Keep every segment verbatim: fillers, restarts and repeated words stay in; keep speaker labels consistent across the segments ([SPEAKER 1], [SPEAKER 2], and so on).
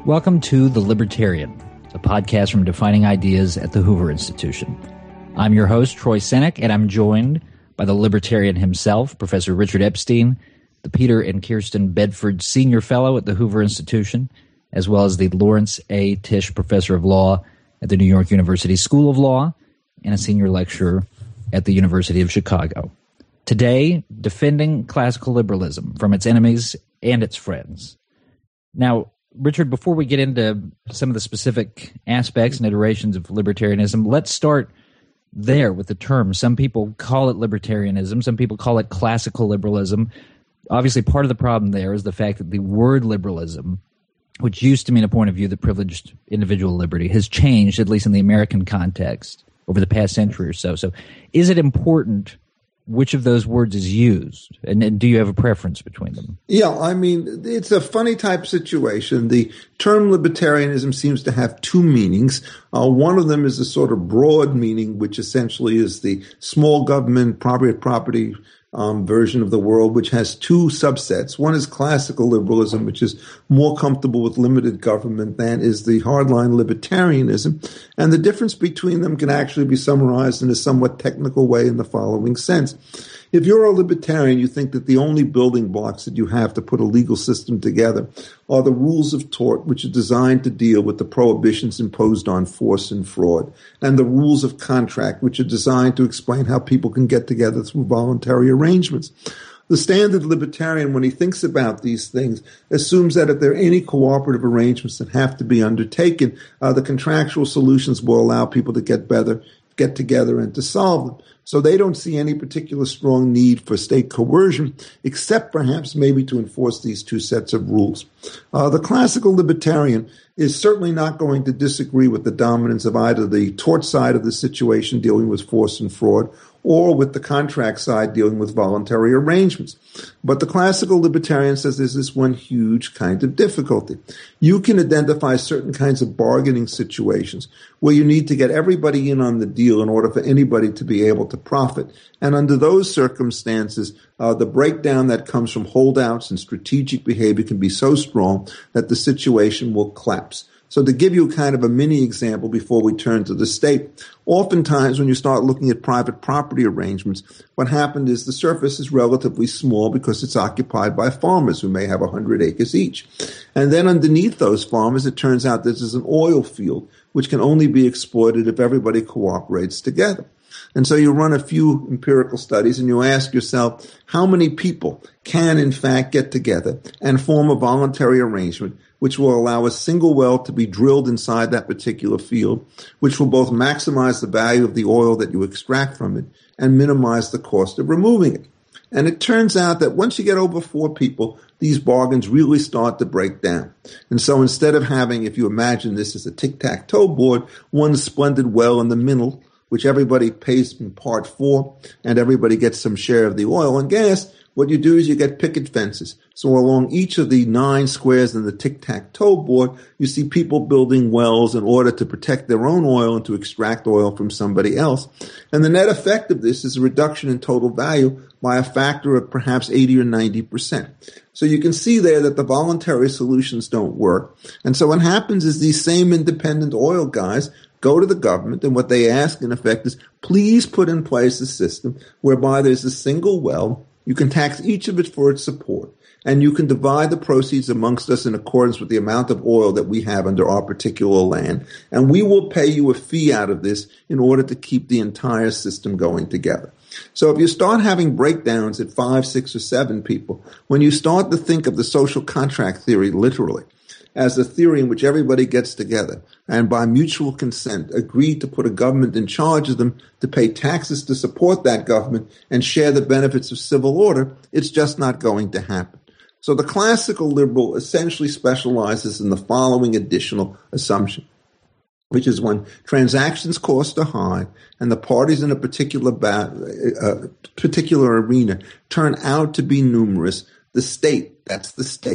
[SPEAKER 1] Welcome to The Libertarian, a podcast from Defining Ideas at the Hoover Institution. I'm your host, Troy Senik, and I'm joined by the Libertarian himself, Professor Richard Epstein, the Peter and Kirsten Bedford Senior Fellow at the Hoover Institution, as well as the Lawrence A. Tisch Professor of Law at the New York University School of Law and a Senior Lecturer at the University of Chicago. Today, defending classical liberalism from its enemies and its friends. Now, Richard, before we get into some of the specific aspects and iterations of libertarianism, let's start there with the term. Some people call it libertarianism. Some people call it classical liberalism. Obviously, part of the problem there is the fact that the word liberalism, which used to mean a point of view that privileged individual liberty, has changed, at least in the American context, over the past century or so. So is it important which of those words is used? And, and do you have a preference between them?
[SPEAKER 2] Yeah, I mean, it's a funny type situation. The term libertarianism seems to have two meanings. Uh, one of them is a sort of broad meaning, which essentially is the small government, private property um, version of the world, which has two subsets. One is classical liberalism, which is more comfortable with limited government than is the hardline libertarianism. And the difference between them can actually be summarized in a somewhat technical way in the following sense. If you're a libertarian, you think that the only building blocks that you have to put a legal system together are the rules of tort, which are designed to deal with the prohibitions imposed on force and fraud, and the rules of contract, which are designed to explain how people can get together through voluntary arrangements. The standard libertarian, when he thinks about these things, assumes that if there are any cooperative arrangements that have to be undertaken, uh, the contractual solutions will allow people to get better, get together and to solve them. So they don't see any particular strong need for state coercion, except perhaps maybe to enforce these two sets of rules. Uh, the classical libertarian is certainly not going to disagree with the dominance of either the tort side of the situation dealing with force and fraud or with the contract side dealing with voluntary arrangements. But the classical libertarian says there's this one huge kind of difficulty. You can identify certain kinds of bargaining situations where you need to get everybody in on the deal in order for anybody to be able to profit. And under those circumstances, uh, the breakdown that comes from holdouts and strategic behavior can be so strong that the situation will collapse. So to give you kind of a mini example before we turn to the state, oftentimes when you start looking at private property arrangements, what happened is the surface is relatively small because it's occupied by farmers who may have one hundred acres each. And then underneath those farmers, it turns out this is an oil field, which can only be exploited if everybody cooperates together. And so you run a few empirical studies and you ask yourself, how many people can in fact get together and form a voluntary arrangement which will allow a single well to be drilled inside that particular field, which will both maximize the value of the oil that you extract from it and minimize the cost of removing it. And it turns out that once you get over four people, these bargains really start to break down. And so instead of having, if you imagine this as a tic-tac-toe board, one splendid well in the middle, which everybody pays in part for, and everybody gets some share of the oil and gas, what you do is you get picket fences. So along each of the nine squares in the tic-tac-toe board, you see people building wells in order to protect their own oil and to extract oil from somebody else. And the net effect of this is a reduction in total value by a factor of perhaps eighty or ninety percent. So you can see there that the voluntary solutions don't work. And so what happens is these same independent oil guys go to the government, and what they ask, in effect, is please put in place a system whereby there's a single well. You can tax each of it for its support, and you can divide the proceeds amongst us in accordance with the amount of oil that we have under our particular land, and we will pay you a fee out of this in order to keep the entire system going together. So if you start having breakdowns at five, six, or seven people, when you start to think of the social contract theory literally, as a theory in which everybody gets together and by mutual consent agreed to put a government in charge of them, to pay taxes to support that government and share the benefits of civil order, it's just not going to happen. So the classical liberal essentially specializes in the following additional assumption, which is when transactions costs are high and the parties in a particular ba- uh, particular arena turn out to be numerous, the state, that's the state,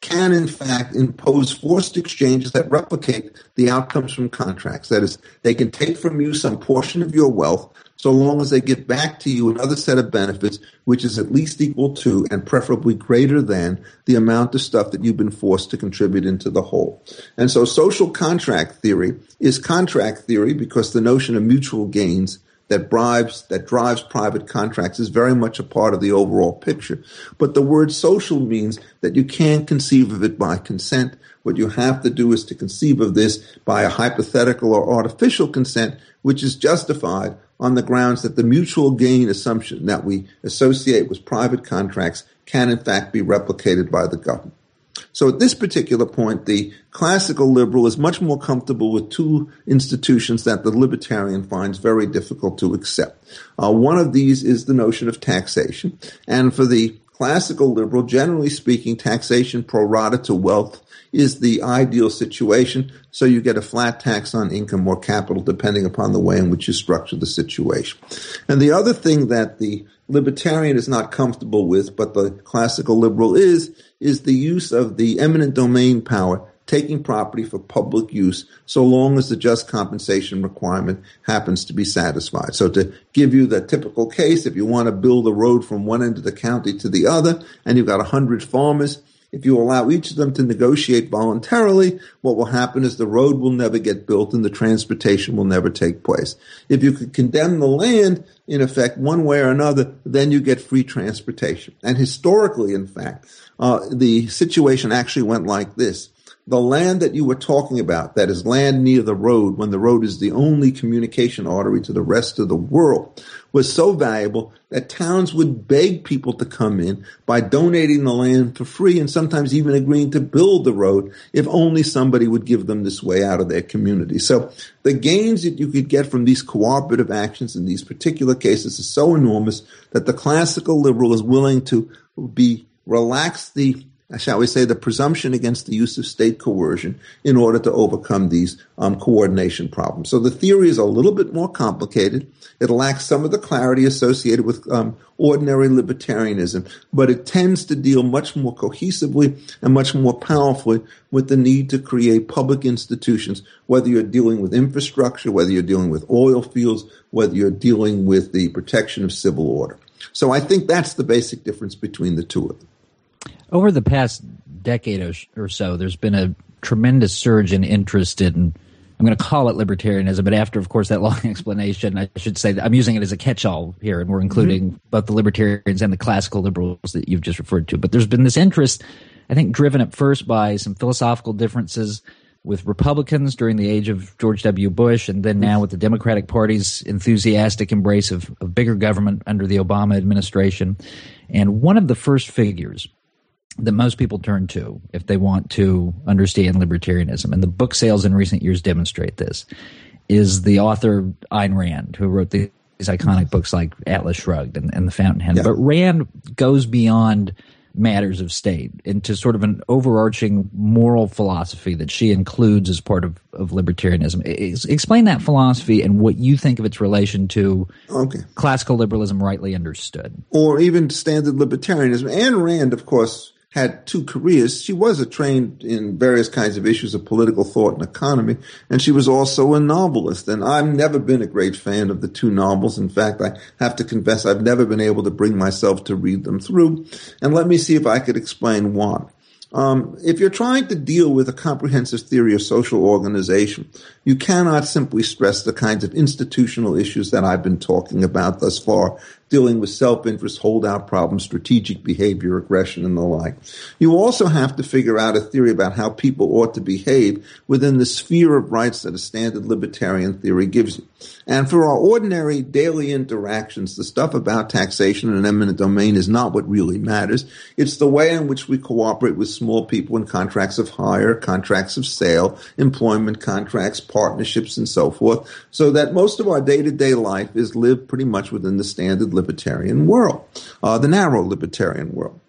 [SPEAKER 2] can, in fact, impose forced exchanges that replicate the outcomes from contracts. That is, they can take from you some portion of your wealth so long as they give back to you another set of benefits which is at least equal to and preferably greater than the amount of stuff that you've been forced to contribute into the whole. And so social contract theory is contract theory because the notion of mutual gains that bribes, that drives private contracts is very much a part of the overall picture. But the word social means that you can't conceive of it by consent. What you have to do is to conceive of this by a hypothetical or artificial consent, which is justified on the grounds that the mutual gain assumption that we associate with private contracts can in fact be replicated by the government. So at this particular point, the classical liberal is much more comfortable with two institutions that the libertarian finds very difficult to accept. Uh, one of these is the notion of taxation. And for the classical liberal, generally speaking, taxation pro rata to wealth is the ideal situation. So you get a flat tax on income or capital, depending upon the way in which you structure the situation. And the other thing that the libertarian is not comfortable with, but the classical liberal is, is the use of the eminent domain power, taking property for public use, so long as the just compensation requirement happens to be satisfied. So to give you the typical case, if you want to build a road from one end of the county to the other, and you've got a hundred farmers, if you allow each of them to negotiate voluntarily, what will happen is the road will never get built and the transportation will never take place. If you could condemn the land, in effect, one way or another, then you get free transportation. And historically, in fact, uh, the situation actually went like this. The land that you were talking about, that is land near the road, when the road is the only communication artery to the rest of the world, was so valuable that towns would beg people to come in by donating the land for free and sometimes even agreeing to build the road if only somebody would give them this way out of their community. So the gains that you could get from these cooperative actions in these particular cases is so enormous that the classical liberal is willing to be relax the shall we say, the presumption against the use of state coercion in order to overcome these um, coordination problems. So the theory is a little bit more complicated. It lacks some of the clarity associated with um, ordinary libertarianism, but it tends to deal much more cohesively and much more powerfully with the need to create public institutions, whether you're dealing with infrastructure, whether you're dealing with oil fields, whether you're dealing with the protection of civil order. So I think that's the basic difference between the two of them.
[SPEAKER 1] Over the past decade or so, there's been a tremendous surge in interest in, I'm going to call it libertarianism, but after, of course, that long explanation, I should say that I'm using it as a catch-all here, and we're including mm-hmm. both the libertarians and the classical liberals that you've just referred to. But there's been this interest, I think, driven at first by some philosophical differences with Republicans during the age of George W. Bush, and then now with the Democratic Party's enthusiastic embrace of, of bigger government under the Obama administration. And one of the first figures that most people turn to if they want to understand libertarianism, and the book sales in recent years demonstrate this, is the author Ayn Rand, who wrote these iconic books like Atlas Shrugged and, and The Fountainhead. Yeah. But Rand goes beyond matters of state into sort of an overarching moral philosophy that she includes as part of, of libertarianism. Ex- explain that philosophy and what you think of its relation to okay. classical liberalism rightly understood.
[SPEAKER 2] Or even standard libertarianism. Ayn Rand, of course, had two careers. She was a trained in various kinds of issues of political thought and economy, and she was also a novelist. And I've never been a great fan of the two novels. In fact, I have to confess I've never been able to bring myself to read them through. And let me see if I could explain why. Um, if you're trying to deal with a comprehensive theory of social organization, you cannot simply stress the kinds of institutional issues that I've been talking about thus far, dealing with self-interest, holdout problems, strategic behavior, aggression, and the like. You also have to figure out a theory about how people ought to behave within the sphere of rights that a standard libertarian theory gives you. And for our ordinary daily interactions, the stuff about taxation and eminent domain is not what really matters. It's the way in which we cooperate with small people in contracts of hire, contracts of sale, employment contracts, partnerships, and so forth, so that most of our day-to-day life is lived pretty much within the standard libertarian world, uh, the narrow libertarian world.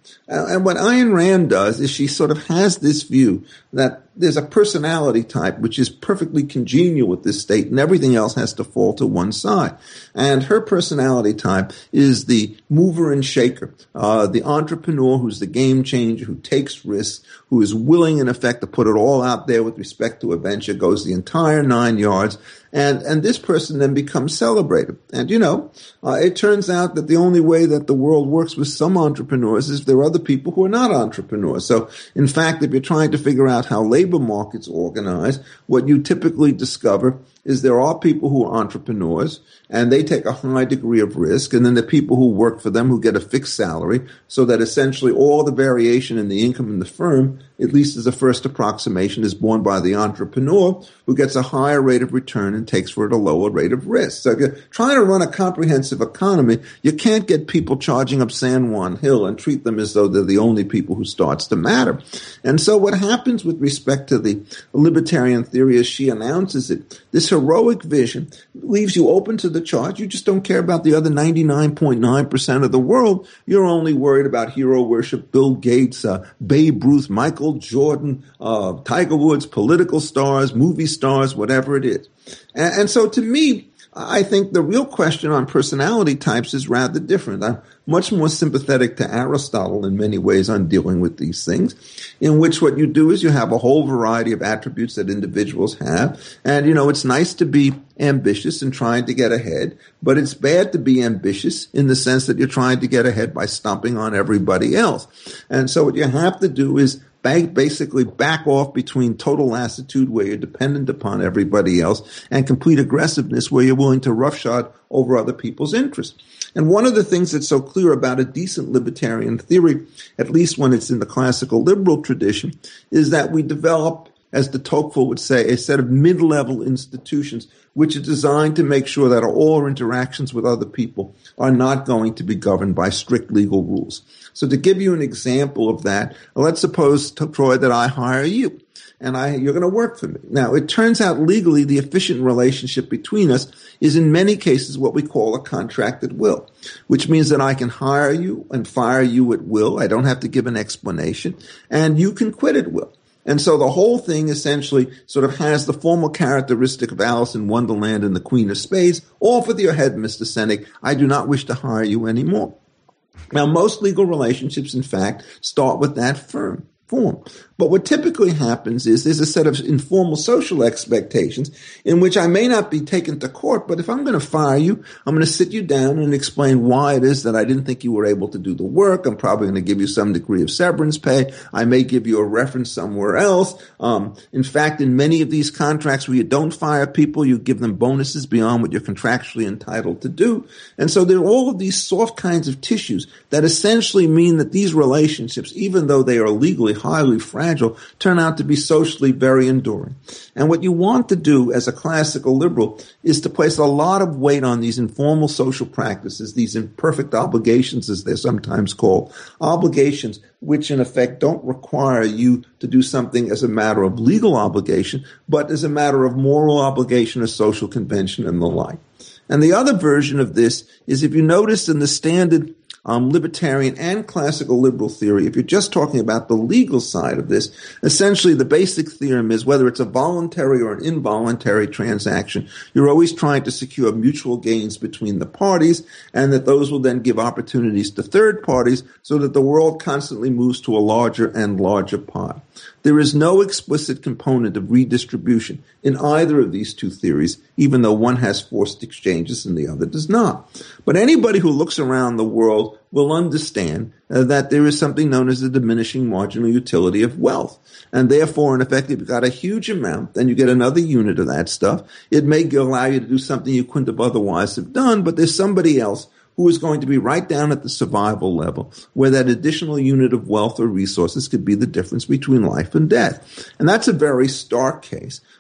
[SPEAKER 2] And what Ayn Rand does is she sort of has this view that there's a personality type which is perfectly congenial with this state and everything else has to fall to one side. And her personality type is the mover and shaker, uh, the entrepreneur who's the game changer, who takes risks, who is willing, in effect, to put it all out there with respect to a venture, goes the entire nine yards. And, and this person then becomes celebrated. And, you know, uh, it turns out that the only way that the world works with some entrepreneurs is there are other people who are not entrepreneurs. So, in fact, if you're trying to figure out how labor markets organize, what you typically discover is there are people who are entrepreneurs and they take a high degree of risk, and then the people who work for them who get a fixed salary, so that essentially all the variation in the income in the firm, at least as a first approximation, is borne by the entrepreneur who gets a higher rate of return and takes for it a lower rate of risk. So if you're trying to run a comprehensive economy, you can't get people charging up San Juan Hill and treat them as though they're the only people who starts to matter. And so what happens with respect to the libertarian theory as she announces it, this heroic vision leaves you open to the charge. You just don't care about the other ninety-nine point nine percent of the world. You're only worried about hero worship, Bill Gates, uh, Babe Ruth, Michael Jordan, uh, Tiger Woods, political stars, movie stars, whatever it is. And, and so to me, I think the real question on personality types is rather different. I'm much more sympathetic to Aristotle in many ways on dealing with these things, in which what you do is you have a whole variety of attributes that individuals have. And, you know, it's nice to be ambitious and trying to get ahead, but it's bad to be ambitious in the sense that you're trying to get ahead by stomping on everybody else. And so what you have to do is basically back off between total lassitude, where you're dependent upon everybody else, and complete aggressiveness, where you're willing to roughshod over other people's interests. And one of the things that's so clear about a decent libertarian theory, at least when it's in the classical liberal tradition, is that we develop, as de Tocqueville would say, a set of mid-level institutions which are designed to make sure that all our interactions with other people are not going to be governed by strict legal rules. So to give you an example of that, let's suppose, Troy, that I hire you, and I, you're going to work for me. Now, it turns out legally the efficient relationship between us is in many cases what we call a contract at will, which means that I can hire you and fire you at will. I don't have to give an explanation, and you can quit at will. And so the whole thing essentially sort of has the formal characteristic of Alice in Wonderland and the Queen of Spades. Off with your head, Mister Seneca. I do not wish to hire you anymore. Now, most legal relationships, in fact, start with that firm form. But what typically happens is there's a set of informal social expectations in which I may not be taken to court, but if I'm going to fire you, I'm going to sit you down and explain why it is that I didn't think you were able to do the work. I'm probably going to give you some degree of severance pay. I may give you a reference somewhere else. Um, in fact, in many of these contracts where you don't fire people, you give them bonuses beyond what you're contractually entitled to do. And so there are all of these soft kinds of tissues that essentially mean that these relationships, even though they are legally highly fragile, turn out to be socially very enduring. And what you want to do as a classical liberal is to place a lot of weight on these informal social practices, these imperfect obligations, as they're sometimes called, obligations which in effect don't require you to do something as a matter of legal obligation, but as a matter of moral obligation or social convention and the like. And the other version of this is, if you notice in the standard Um, libertarian and classical liberal theory, if you're just talking about the legal side of this, essentially the basic theorem is whether it's a voluntary or an involuntary transaction, you're always trying to secure mutual gains between the parties, and that those will then give opportunities to third parties so that the world constantly moves to a larger and larger pie. There is no explicit component of redistribution in either of these two theories, even though one has forced exchanges and the other does not. But anybody who looks around the world will understand uh, that there is something known as the diminishing marginal utility of wealth. And therefore, in effect, if you've got a huge amount, then you get another unit of that stuff. It may allow you to do something you couldn't have otherwise have done, but there's somebody else who is going to be right down at the survival level, where that additional unit of wealth or resources could be the difference between life and death. And that's a very stark case.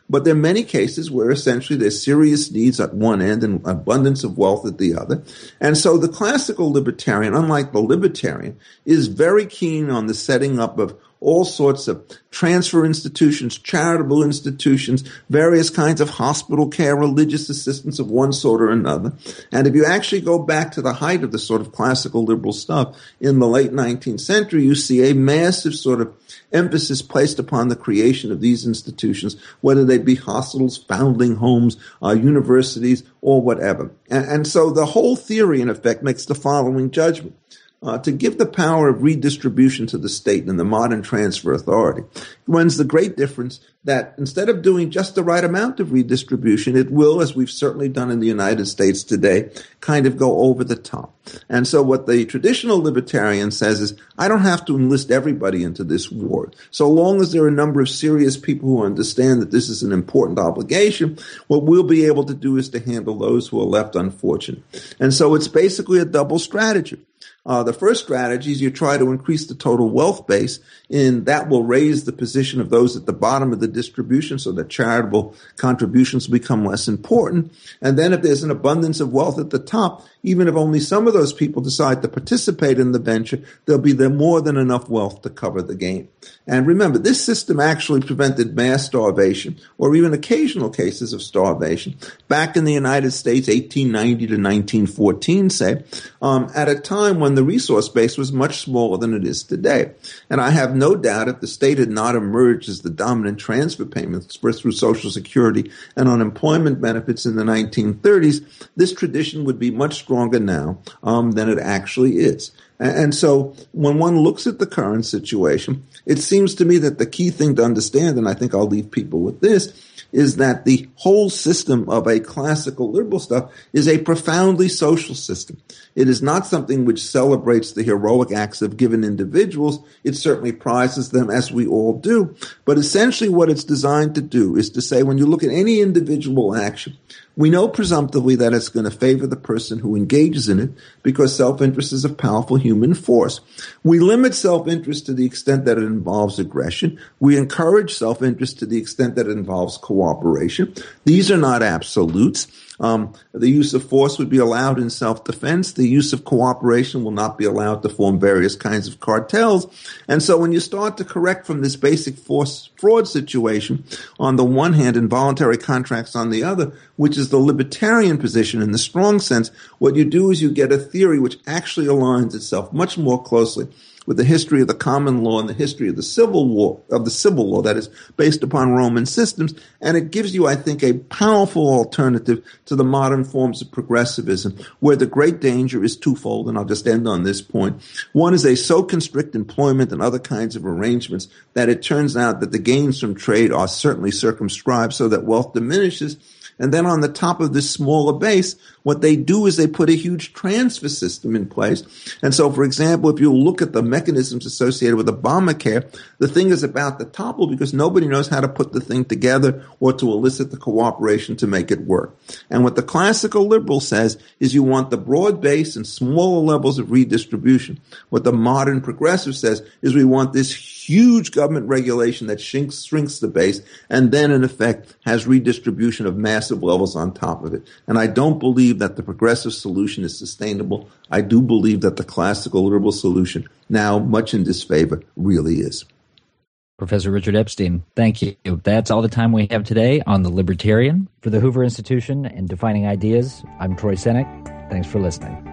[SPEAKER 2] But there are many cases where essentially there's serious needs at one end and abundance of wealth at the other. And so the classical libertarian, unlike the libertarian, is very keen on the setting up of all sorts of transfer institutions, charitable institutions, various kinds of hospital care, religious assistance of one sort or another. And if you actually go back to the height of the sort of classical liberal stuff in the late nineteenth century, you see a massive sort of emphasis placed upon the creation of these institutions, whether they be hospitals, foundling homes, uh, universities, or whatever. And, and so the whole theory, in effect, makes the following judgment. Uh, to give the power of redistribution to the state and the modern transfer authority, runs the great difference that instead of doing just the right amount of redistribution, it will, as we've certainly done in the United States today, kind of go over the top. And so what the traditional libertarian says is, I don't have to enlist everybody into this war. So long as there are a number of serious people who understand that this is an important obligation, what we'll be able to do is to handle those who are left unfortunate. And so it's basically a double strategy. Uh, the first strategy is you try to increase the total wealth base, and that will raise the position of those at the bottom of the distribution so that charitable contributions become less important. And then if there's an abundance of wealth at the top, even if only some of those people decide to participate in the venture, there'll be there more than enough wealth to cover the gain. And remember, this system actually prevented mass starvation or even occasional cases of starvation back in the United States, eighteen ninety to nineteen fourteen, say, um, at a time when the resource base was much smaller than it is today. And I have no doubt if the state had not emerged as the dominant transfer payments through Social Security and unemployment benefits in the nineteen thirties, this tradition would be much stronger now um, than it actually is. And so when one looks at the current situation, it seems to me that the key thing to understand, and I think I'll leave people with this, is that the whole system of a classical liberal stuff is a profoundly social system. It is not something which celebrates the heroic acts of given individuals. It certainly prizes them, as we all do. But essentially what it's designed to do is to say, when you look at any individual action, we know presumptively that it's going to favor the person who engages in it because self-interest is a powerful human force. We limit self-interest to the extent that it involves aggression. We encourage self-interest to the extent that it involves cooperation. These are not absolutes. Um, the use of force would be allowed in self-defense. The use of cooperation will not be allowed to form various kinds of cartels. And so when you start to correct from this basic force fraud situation, on the one hand, involuntary contracts on the other, which is the libertarian position in the strong sense, what you do is you get a theory which actually aligns itself much more closely with the history of the common law and the history of the civil war, of the civil law that is based upon Roman systems. And it gives you, I think, a powerful alternative to the modern forms of progressivism, where the great danger is twofold. And I'll just end on this point. One is they so constrict employment and other kinds of arrangements that it turns out that the gains from trade are certainly circumscribed so that wealth diminishes. And then on the top of this smaller base, what they do is they put a huge transfer system in place. And so, for example, if you look at the mechanisms associated with Obamacare, the thing is about to topple because nobody knows how to put the thing together or to elicit the cooperation to make it work. And what the classical liberal says is you want the broad base and smaller levels of redistribution. What the modern progressive says is we want this huge government regulation that shrinks, shrinks the base and then, in effect, has redistribution of massive levels on top of it. And I don't believe that the progressive solution is sustainable. I do believe that the classical liberal solution, now much in disfavor, really is.
[SPEAKER 1] Professor Richard Epstein, thank you. That's all the time we have today on The Libertarian. For the Hoover Institution and Defining Ideas, I'm Troy Senik. Thanks for listening.